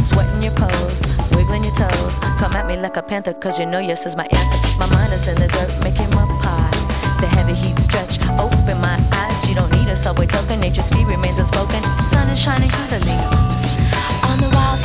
sweating your pose, wiggling your toes. Come at me like a panther, cause you know yes is my answer. My mind is in the dirt, making my pies. The heavy heat stretch, open my eyes. You don't need a subway token, nature's fee remains unspoken. Sun is shining through the leaves on the wild